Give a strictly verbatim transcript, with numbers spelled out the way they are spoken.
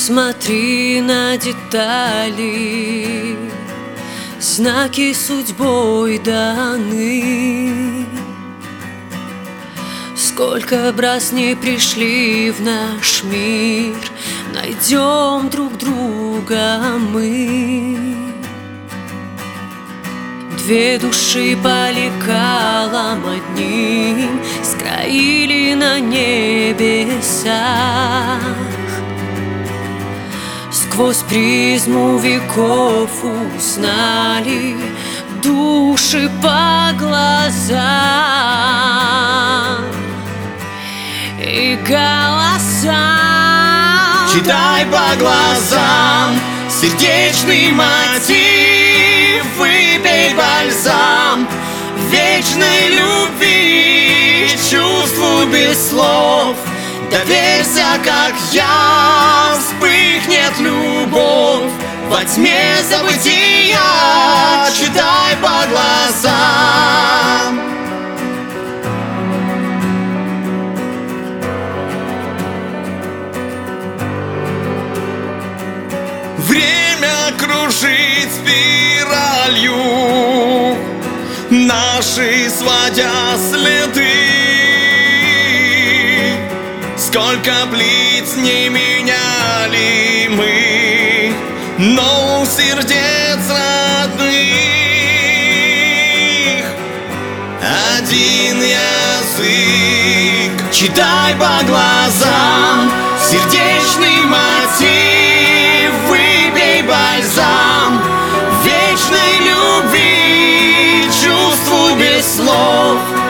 Смотри на детали, знаки судьбой даны. Сколько б раз не пришли в наш мир, найдем друг друга мы. Две души по лекалам одним скроили на небесах. Сквозь призму веков узнали души по глазам и голосам. Читай по глазам сердечный мотив, выпей бальзам вечной любви, чувству без слов. Доверься, как я, вспыхнет любовь во тьме забытия. Читай по глазам. Время кружит спиралью, наши сводя следы. Сколько лиц не меняли мы, но у сердец родных один язык. Читай по глазам сердечный мотив, выпей бальзам вечной любви, чувству без слов.